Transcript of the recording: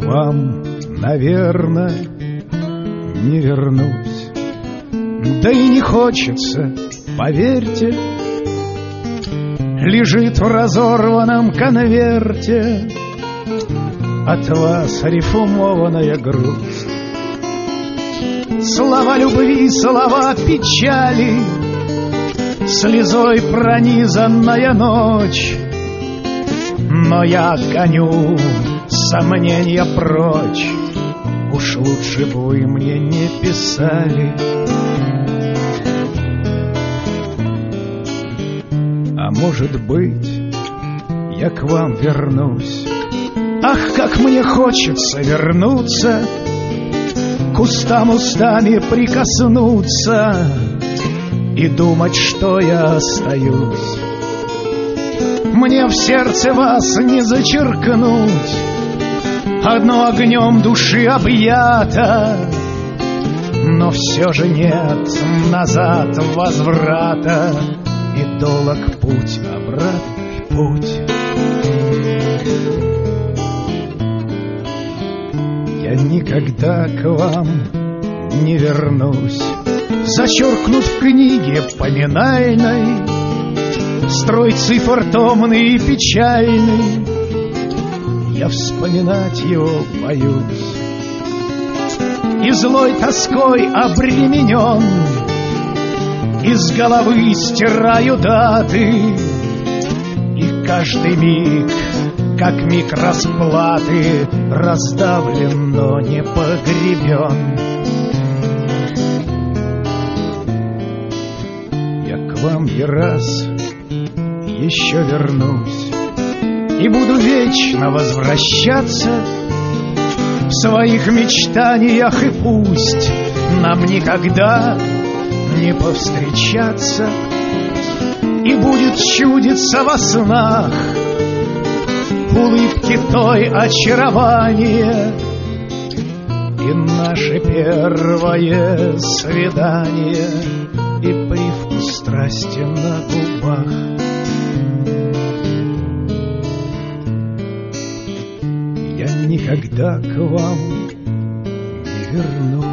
вам, наверное, не вернусь. Да и не хочется, поверьте, лежит в разорванном конверте от вас рифмованная грусть. Слова любви, слова печали, слезой пронизанная ночь. Но я гоню сомнения прочь. Уж лучше бы вы мне не писали. А может быть, я к вам вернусь. Ах, как мне хочется вернуться, к устам устами прикоснуться и думать, что я остаюсь. Мне в сердце вас не зачеркнуть, одно огнем души объято, но все же нет назад возврата, и долог путь, обратный путь. Я никогда к вам не вернусь, зачеркнут в книге поминальной строй цифр томный и печальный. Я вспоминать его боюсь, и злой тоской обременен из головы стираю даты, и каждый миг, как миг расплаты, раздавлен, но не погребен. Я к вам и раз еще вернусь и буду вечно возвращаться в своих мечтаниях, и пусть нам никогда не повстречаться, и будет чудиться во снах улыбки той очарования, и наше первое свидание, и привкус страсти на губах. Я никогда к вам не вернусь.